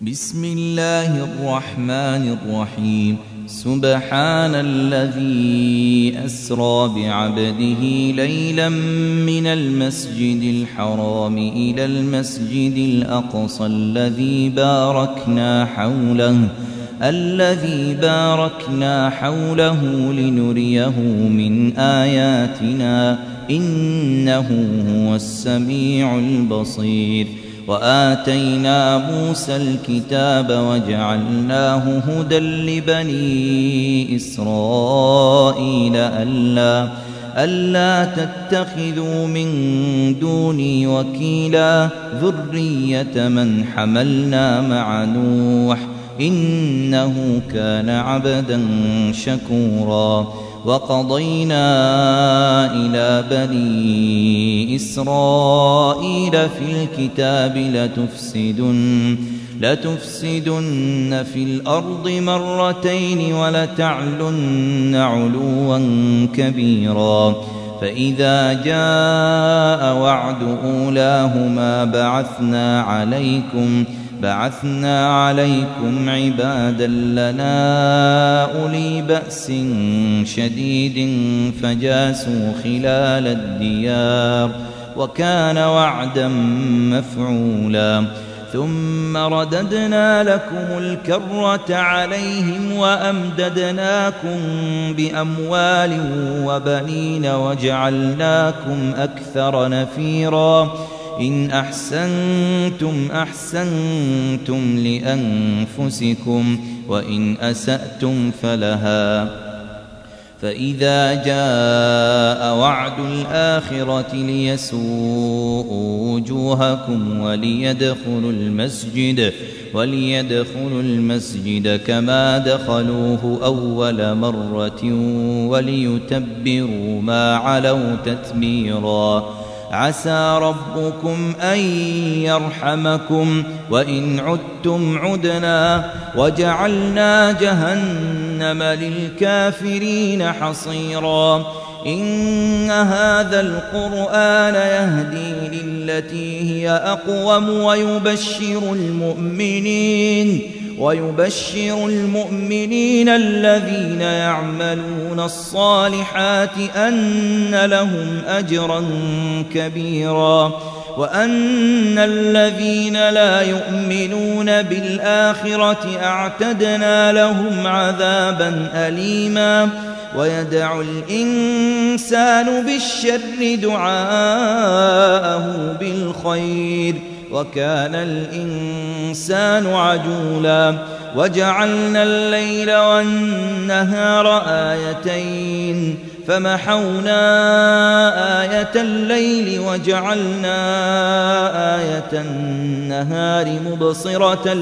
بسم الله الرحمن الرحيم. سبحان الذي أسرى بعبده ليلا من المسجد الحرام إلى المسجد الأقصى الذي باركنا حوله لنريه من آياتنا إنه هو السميع البصير. وآتينا موسى الكتاب وجعلناه هدى لبني إسرائيل ألا تتخذوا من دوني وكيلا ذرية من حملنا مع نوح إنه كان عبدا شكورا. وقضينا إلى بني إسرائيل في الكتاب لتفسدن في الأرض مرتين ولتعلن علوا كبيرا. فإذا جاء وعد أولاهما بعثنا عليكم عبادا لنا أولي بأس شديد فجاسوا خلال الديار وكان وعدا مفعولا. ثم رددنا لكم الكرة عليهم وأمددناكم بأموال وبنين وجعلناكم أكثر نفيرا. إن أحسنتم لأنفسكم وإن أسأتم فلها. فإذا جاء وعد الآخرة ليسوءوا وجوهكم وليدخلوا المسجد كما دخلوه أول مرة وليتبروا ما علوا تتبيرا. عسى ربكم أن يرحمكم وإن عدتم عدنا وجعلنا جهنم للكافرين حصيرا. إن هذا القرآن يهدي للتي هي أقوم ويبشر المؤمنين الذين يعملون الصالحات أن لهم أجرا كبيرا وأن الذين لا يؤمنون بالآخرة أعتدنا لهم عذابا أليما. ويدع الإنسان بالشر دعاءه بالخير وكان الإنسان عجولا. وجعلنا الليل والنهار آيتين فمحونا آية الليل وجعلنا آية النهار مبصرة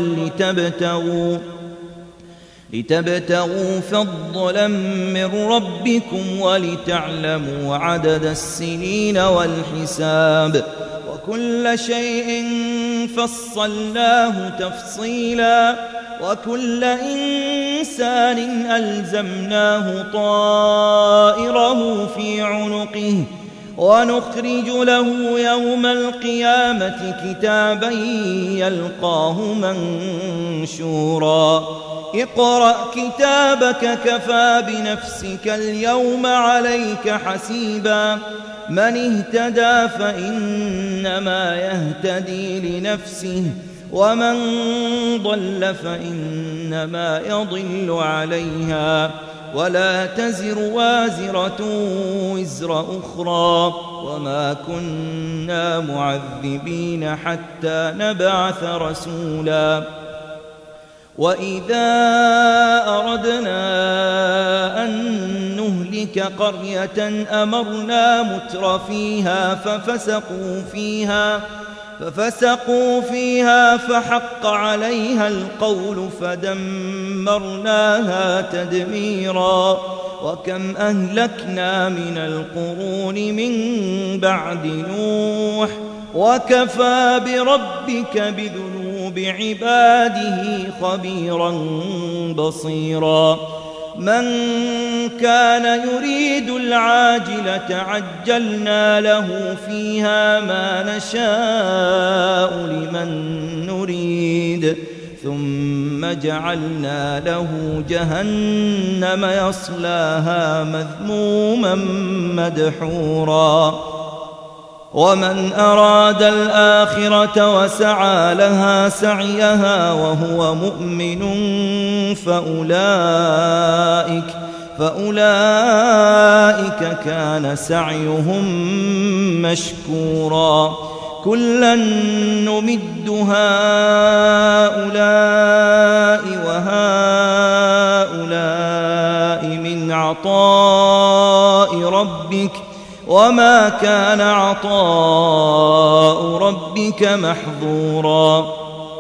لتبتغوا فضلا من ربكم ولتعلموا عدد السنين والحساب وكل شيء فصلناه تفصيلا. وكل إنسان ألزمناه طائره في عنقه ونخرج له يوم القيامة كتابا يلقاه منشورا. اقرأ كتابك كفى بنفسك اليوم عليك حسيبا. من اهتدى فإنما يهتدي لنفسه ومن ضل فإنما يضل عليها ولا تزر وازرة وزر أخرى وما كنا معذبين حتى نبعث رسولا. وإذا أردنا أن نهلك قرية أمرنا مترفيها ففسقوا فيها فحق عليها القول فدمرناها تدميرا. وكم أهلكنا من القرون من بعد نوح وكفى بربك بذنوب عباده خبيرا بصيرا. من كان يريد العاجلة عجلنا له فيها ما نشاء لمن نريد ثم جعلنا له جهنم يصلاها مذموما مدحورا ومن أراد الآخرة وسعى لها سعيها وهو مؤمن فأولئك كان سعيهم مشكورا كلا نمد هؤلاء وهؤلاء من عطاء ربك وما كان عطاء ربك محظورا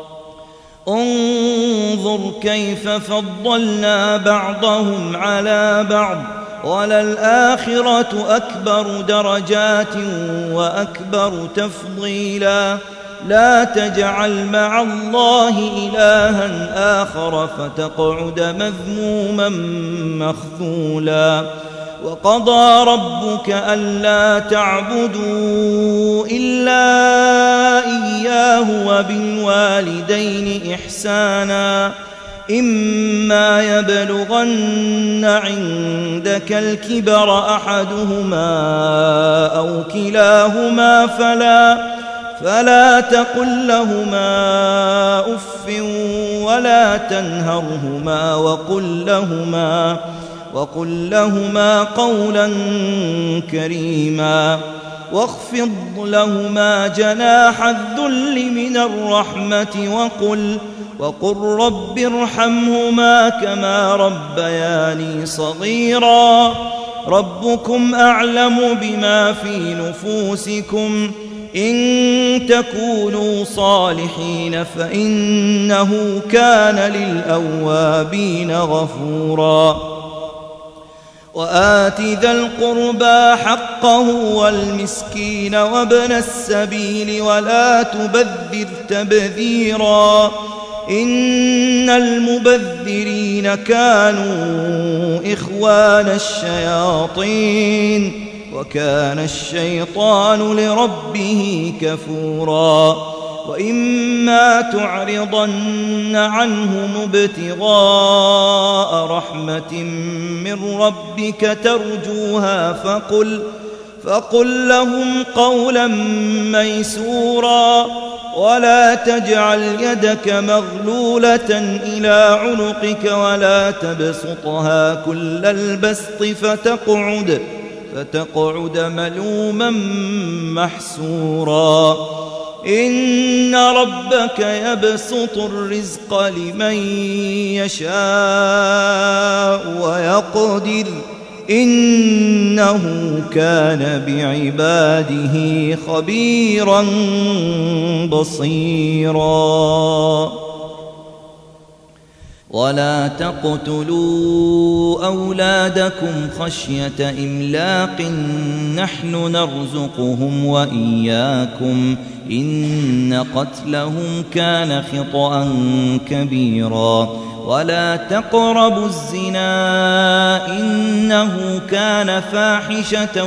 انظر كيف فضلنا بعضهم على بعض وللآخرة أكبر درجات وأكبر تفضيلا لا تجعل مع الله إلها آخر فتقعد مذموما مخذولا وقضى ربك ألا تعبدوا إلا إياه وبالوالدين إحسانا إما يبلغن عندك الكبر أحدهما أو كلاهما فلا تقل لهما أف ولا تنهرهما وقل لهما قولا كريما واخفض لهما جناح الذل من الرحمة وقل رب ارحمهما كما ربياني صغيرا ربكم أعلم بما في نفوسكم إن تكونوا صالحين فإنه كان للأوابين غفورا وآت ذا القربى حقه والمسكين وابن السبيل ولا تبذر تبذيرا إن المبذرين كانوا إخوان الشياطين وكان الشيطان لربه كفورا وإما تعرضن عنهم ابتغاء رحمة من ربك ترجوها فقل لهم قولا ميسورا ولا تجعل يدك مغلولة إلى عنقك ولا تبسطها كل البسط فتقعد ملوما محسورا إن ربك يبسط الرزق لمن يشاء ويقدر إنه كان بعباده خبيرا بصيرا ولا تقتلوا أولادكم خشية إملاق نحن نرزقهم وإياكم إن قتلهم كان خطأ كبيرا ولا تقربوا الزنا إنه كان فاحشة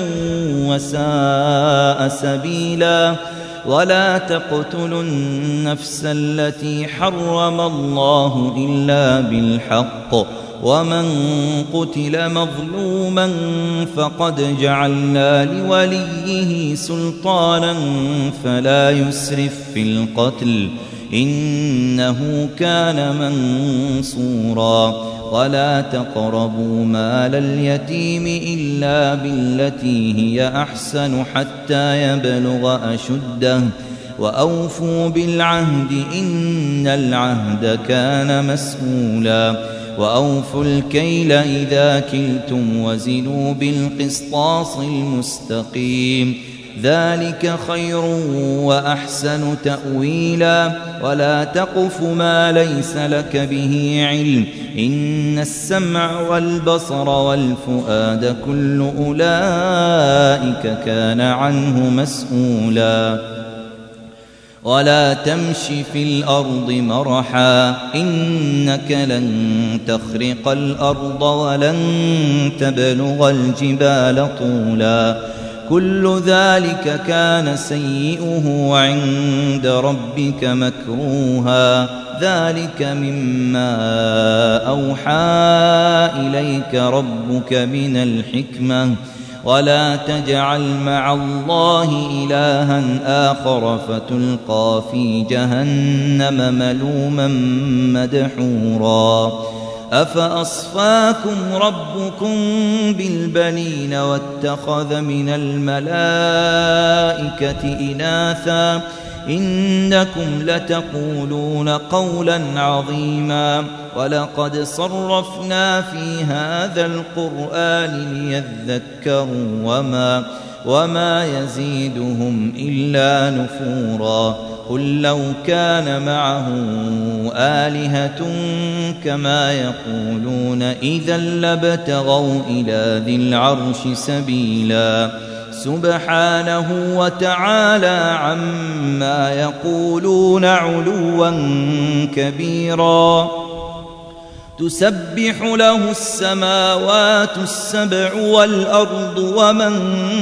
وساء سبيلا ولا تقتلوا النفس التي حرم الله إلا بالحق ومن قتل مظلوما فقد جعلنا لوليه سلطانا فلا يسرف في القتل إنه كان منصورا ولا تقربوا مال اليتيم إلا بالتي هي أحسن حتى يبلغ أشده وأوفوا بالعهد إن العهد كان مسؤولا وأوفوا الكيل إذا كلتم وزنوا بالقسطاس المستقيم ذلك خير وأحسن تأويلا ولا تقف ما ليس لك به علم إن السمع والبصر والفؤاد كل أولئك كان عنه مسؤولا ولا تمش في الأرض مرحا إنك لن تخرق الأرض ولن تبلغ الجبال طولا كل ذلك كان سيئه عند ربك مكروها ذلك مما أوحى إليك ربك من الحكمة ولا تجعل مع الله إلها آخر فتلقى في جهنم ملوما مدحورا أفأصفاكم ربكم بالبنين واتخذ من الملائكة إناثا إنكم لتقولون قولا عظيما ولقد صرفنا في هذا القرآن ليذكروا وما يزيدهم إلا نفورا قل لو كان معه آلهة كما يقولون إذا لابتغوا إلى ذي العرش سبيلا سبحانه وتعالى عما يقولون علوا كبيرا تسبح له السماوات السبع والأرض ومن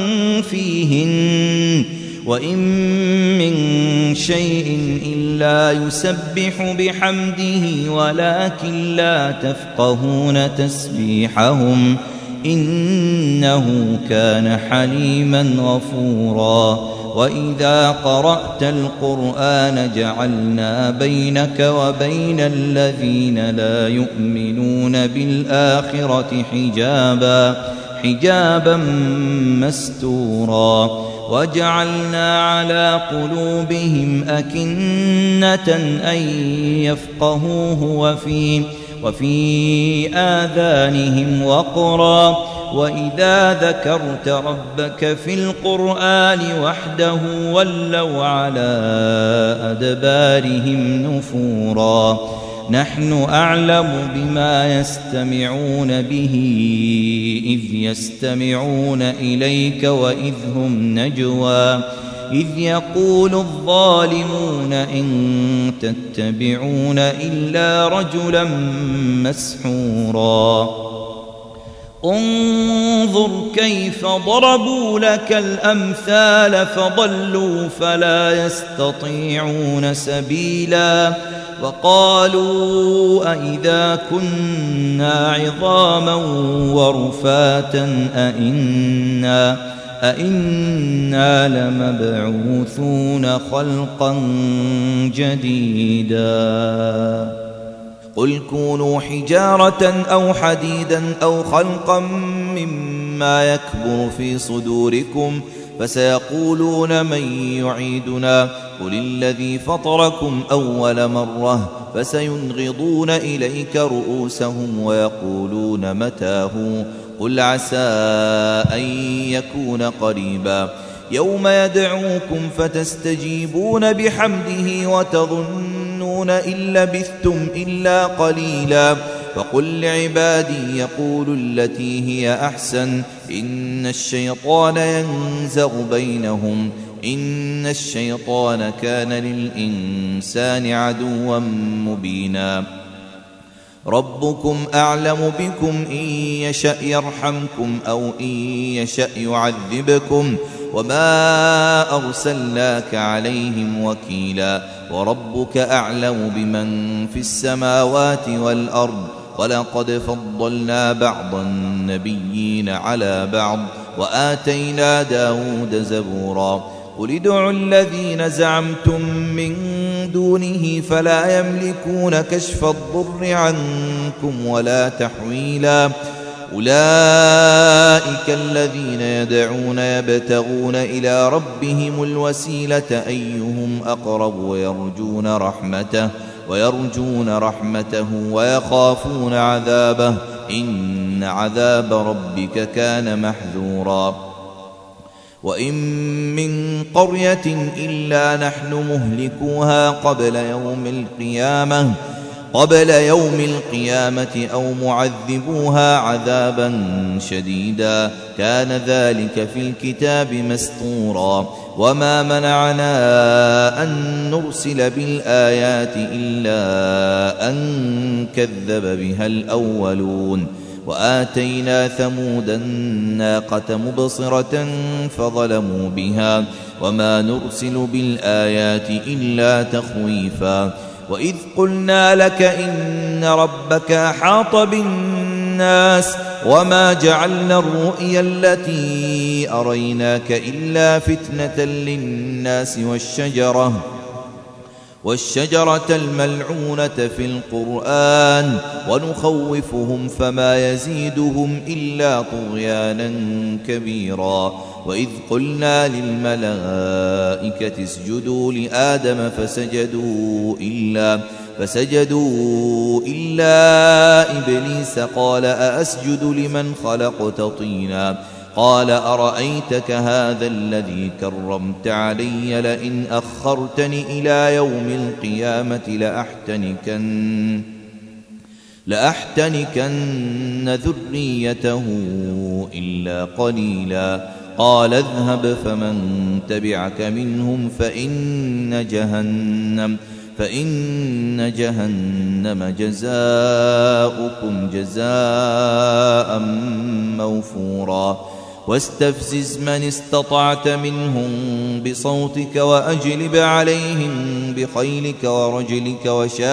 فيهن وإن من شيء إلا يسبح بحمده ولكن لا تفقهون تسبيحهم إنه كان حليما غفورا وإذا قرأت القرآن جعلنا بينك وبين الذين لا يؤمنون بالآخرة حجابا مستورا وجعلنا على قلوبهم أكنة أن يفقهوه وفي آذانهم وقرا وإذا ذكرت ربك في القرآن وحده ولوا على أدبارهم نفورا نحن أعلم بما يستمعون به إذ يستمعون إليك وإذ هم نجوى إذ يقول الظالمون إن تتبعون إلا رجلا مسحورا انظر كيف ضربوا لك الأمثال فضلوا فلا يستطيعون سبيلا وقالوا أئذا كنا عظاما ورفاتا أئنا لمبعوثون خلقا جديدا قل كونوا حجارة أو حديدا أو خلقا مما يكبر في صدوركم فسيقولون من يعيدنا قل الذي فطركم أول مرة فسينغضون إليك رؤوسهم ويقولون متى هو قل عسى أن يكون قريبا يوم يدعوكم فتستجيبون بحمده وتظنون إن لبثتم إلا قليلا فقل لعبادي يقولوا التي هي أحسن إن الشيطان ينزغ بينهم إن الشيطان كان للإنسان عدوا مبينا ربكم أعلم بكم إن يشأ يرحمكم أو إن يشأ يعذبكم وما أرسلناك عليهم وكيلا وربك أعلم بمن في السماوات والأرض ولقد فضلنا بعض النبيين على بعض وآتينا داود زبورا قل ادعوا الذين زعمتم من دونه فلا يملكون كشف الضر عنكم ولا تحويلا أولئك الذين يدعون يبتغون إلى ربهم الوسيلة أيهم أقرب ويرجون رحمته ويخافون عذابه إن عذاب ربك كان محذورا وإن من قرية إلا نحن مهلكوها قبل يوم القيامة أو معذبوها عذابا شديدا كان ذلك في الكتاب مسطورا وما منعنا أن نرسل بالآيات إلا أن كذب بها الأولون وآتينا ثمود الناقة مبصرة فظلموا بها وما نرسل بالآيات إلا تخويفا وإذ قلنا لك إن ربك أحاط بالناس وما جعلنا الرؤيا التي أريناك إلا فتنة للناس والشجرة الملعونة في القرآن ونخوفهم فما يزيدهم إلا طغيانا كبيرا. وإذ قلنا للملائكة اسجدوا لآدم فسجدوا إلا إبليس قال أأسجد لمن خلقت طينا قال أرأيتك هذا الذي كرمت علي لئن أخرتني إلى يوم القيامة لأحتنكن ذريته إلا قليلا. قال اذهب فمن تبعك منهم فإن جهنم جزاؤكم جزاء موفورا. واستفزز من استطعت منهم بصوتك وأجلب عليهم بخيلك ورجلك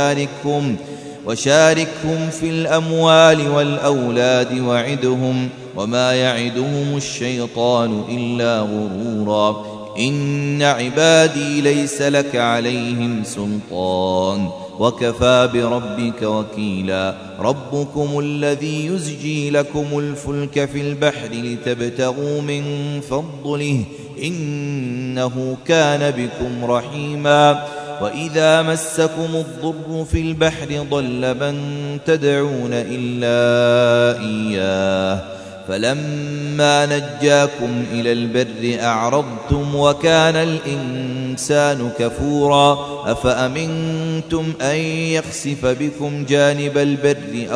وشاركهم في الأموال والأولاد وعدهم وما يعدهم الشيطان إلا غرورا. إن عبادي ليس لك عليهم سلطان وكفى بربك وكيلا. ربكم الذي يزجي لكم الفلك في البحر لتبتغوا من فضله إنه كان بكم رحيما. وإذا مسكم الضر في البحر ضل من تدعون إلا إياه فلما نجاكم إلى البر أعرضتم وكان الإنسان كفورا. أفأمنتم أن يخسف بكم جانب البر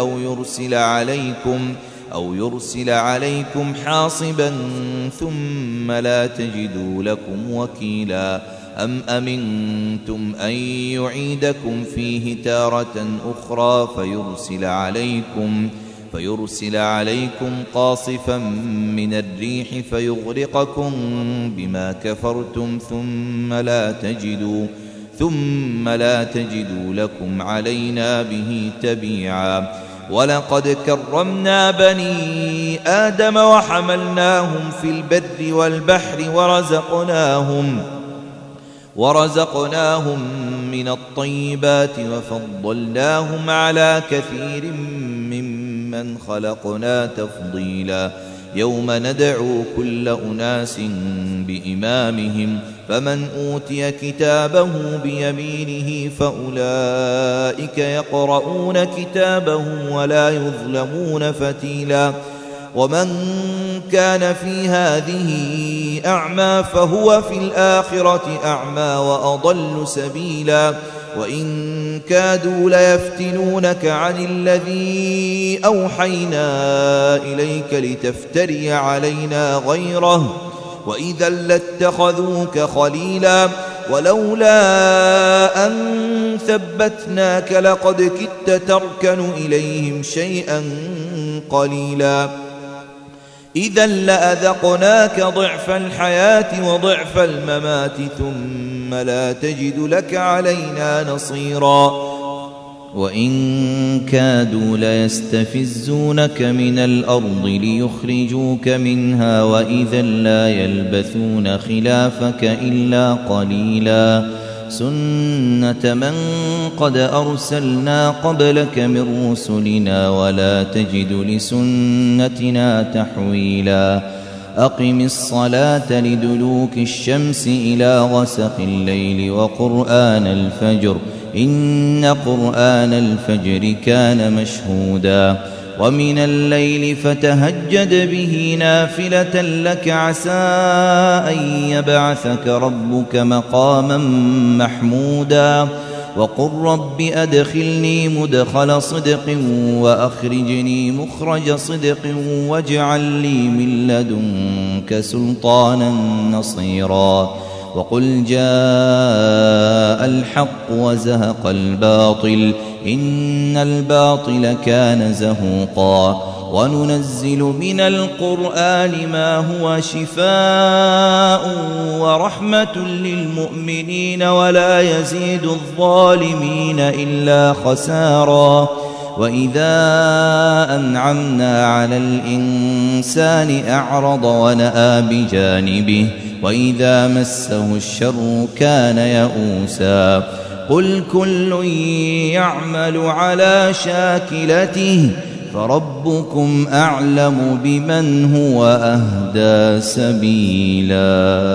أو يرسل عليكم حاصبا ثم لا تجدوا لكم وكيلا. أم أمنتم أن يعيدكم فيه تارة أخرى فيرسل عليكم قاصفا من الريح فيغرقكم بما كفرتم ثم لا تجدوا لكم علينا به تبيعا. ولقد كرمنا بني آدم وحملناهم في البر والبحر ورزقناهم من الطيبات وفضلناهم على كثير ممن خلقنا تفضيلا. يوم ندعو كل أناس بإمامهم فمن أوتي كتابه بيمينه فأولئك يقرؤون كتابهم ولا يظلمون فتيلا. ومن كان في هذه أعمى فهو في الآخرة أعمى وأضل سبيلا. وإن كادوا ليفتنونك عن الذي أوحينا إليك لتفتري علينا غيره وإذا لاتخذوك خليلا. ولولا أن ثبتناك لقد كدت تركن إليهم شيئا قليلا. إذا لأذقناك ضعف الحياة وضعف الممات ثم لا تجد لك علينا نصيرا. وإن كادوا ليستفزونك من الأرض ليخرجوك منها وإذا لا يلبثون خلافك إلا قليلا. سنة من قد أرسلنا قبلك من رسلنا ولا تجد لسنتنا تحويلا. أقم الصلاة لدلوك الشمس إلى غسق الليل وقرآن الفجر إن قرآن الفجر كان مشهودا. ومن الليل فتهجد به نافلة لك عسى أن يبعثك ربك مقاما محمودا. وقل رب أدخلني مدخل صدق وأخرجني مخرج صدق واجعل لي من لدنك سلطانا نصيرا. وقل جاء الحق وزهق الباطل إن الباطل كان زهوقا. وننزل من القرآن ما هو شفاء ورحمة للمؤمنين ولا يزيد الظالمين إلا خسارا وإذا أنعمنا على الإنسان أعرض ونأى بجانبه وإذا مسه الشر كان يئوسا قل كل يعمل على شاكلته فربكم أعلم بمن هو أهدى سبيلا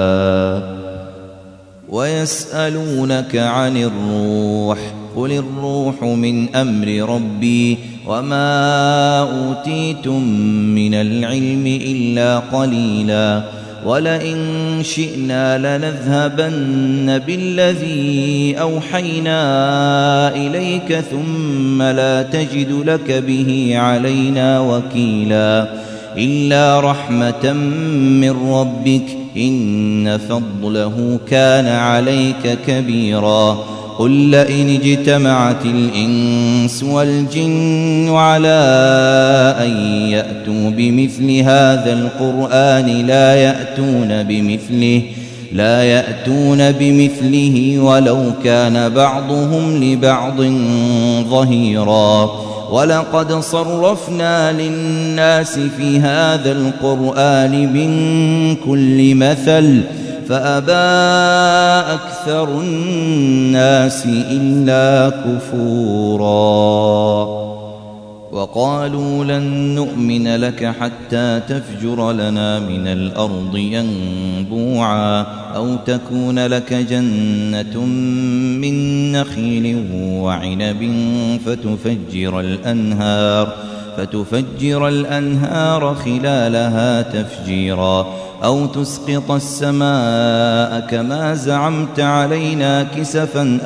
ويسألونك عن الروح قل الروح من أمر ربي وما أوتيتم من العلم إلا قليلا ولئن شئنا لنذهبن بالذي أوحينا إليك ثم لا تجد لك به علينا وكيلا إلا رحمة من ربك إن فضله كان عليك كبيرا قل لئن اجتمعت الإنس والجن على أن يأتوا بمثل هذا القرآن لا يأتون بمثله ولو كان بعضهم لبعض ظهيرا ولقد صرفنا للناس في هذا القرآن من كل مثل فأبى أكثر الناس إلا كفورا وقالوا لن نؤمن لك حتى تفجر لنا من الأرض ينبوعا أو تكون لك جنة من نخيل وعنب فتفجر الأنهار خلالها تفجيرا أو تسقط السماء كما زعمت علينا كسفا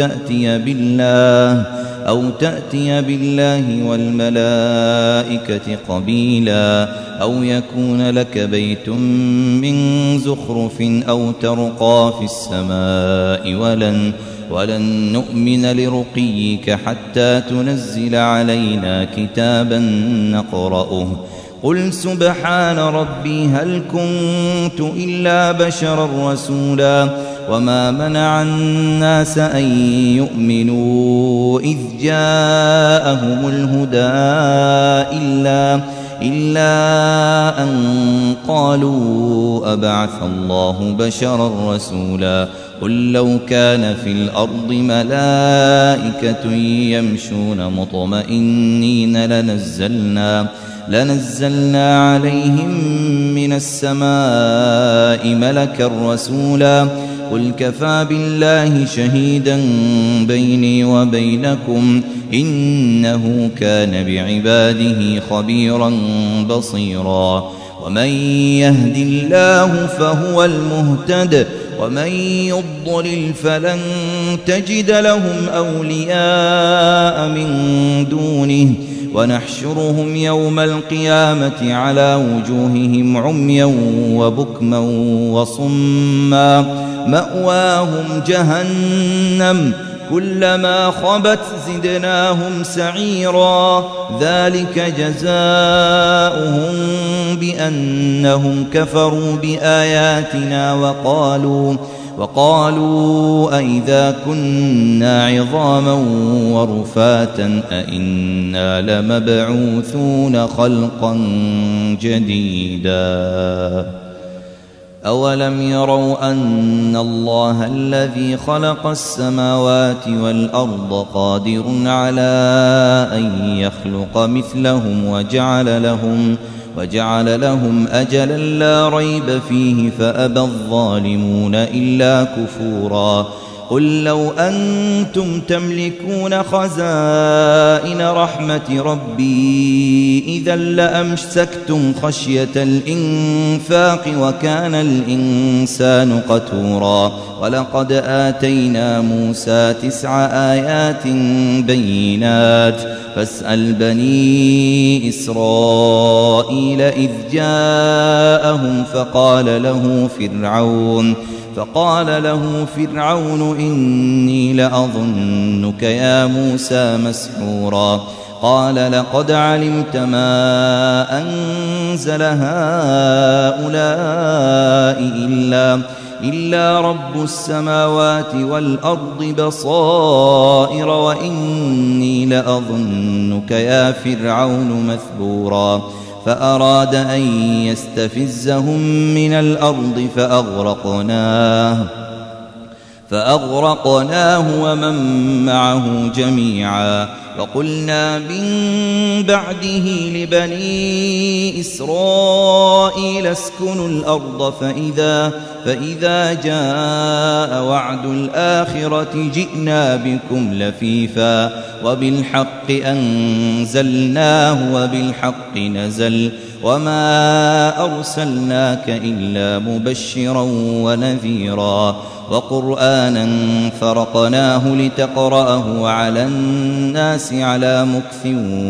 أو تأتي بالله والملائكة قبيلا أو يكون لك بيت من زخرف أو ترقى في السماء ولن نؤمن لرقيك حتى تنزل علينا كتابا نقرأه قل سبحان ربي هل كنت إلا بشرا رسولا وما منع الناس أن يؤمنوا إذ جاءهم الهدى إلا أن قالوا أبعث الله بشرا رسولا قل لو كان في الأرض ملائكة يمشون مطمئنين لنزلنا عليهم من السماء ملكا رسولا قل كفى بالله شهيدا بيني وبينكم إنه كان بعباده خبيرا بصيرا ومن يهد الله فهو المهتد ومن يضلل فلن تجد لهم أولياء من دونه ونحشرهم يوم القيامة على وجوههم عميا وبكما وصما مأواهم جهنم كلما خبت زدناهم سعيرا ذلك جزاؤهم بأنهم كفروا بآياتنا وقالوا أئذا كنا عظاما ورفاتا أئنا لمبعوثون خلقا جديدا أولم يروا أن الله الذي خلق السماوات والأرض قادر على أن يخلق مثلهم وجعل لهم أجلا لا ريب فيه فأبى الظالمون إلا كفورا قل لو أنتم تملكون خزائن رحمة ربي إذا لأمسكتم خشية الإنفاق وكان الإنسان قتورا ولقد آتينا موسى 9 آيات بينات فاسأل بني إسرائيل إذ جاءهم فقال له فرعون إني لأظنك يا موسى مسحورا قال لقد علمت ما أنزل هؤلاء إلا رب السماوات والأرض بصائر وإني لأظنك يا فرعون مثبورا فأراد أن يستفزهم من الأرض فأغرقناه ومن معه جميعا وقلنا من بعده لبني إسرائيل اسكنوا الأرض فإذا جاء وعد الآخرة جئنا بكم لفيفا وبالحق أنزلناه وبالحق نزل وما أرسلناك إلا مبشرا ونذيرا وقرآنا فرقناه لتقرأه على الناس على مكث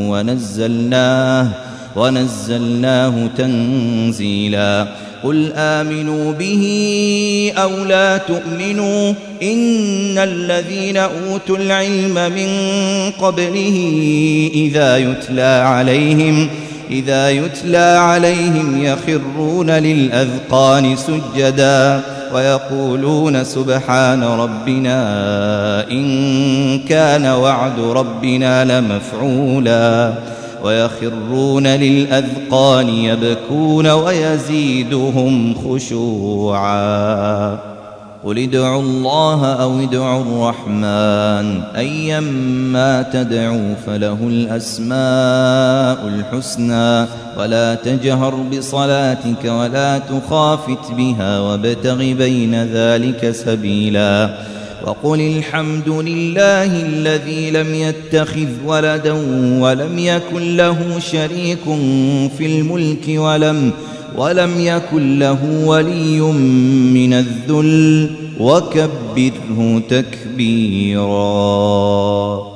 ونزلناه تنزيلا قل آمنوا به أو لا تؤمنوا إن الذين أوتوا العلم من قبله إذا يتلى عليهم يخرون للأذقان سجدا ويقولون سبحان ربنا إن كان وعد ربنا لمفعولا ويخرون للأذقان يبكون ويزيدهم خشوعا قل ادعوا الله أو ادعوا الرحمن أيما تدعوا فله الأسماء الحسنى ولا تجهر بصلاتك ولا تخافت بها وابتغ بين ذلك سبيلا وقل الحمد لله الذي لم يتخذ ولدا ولم يكن له شريك في الملك ولم يكن له ولي من الذل وكبره تكبيرا.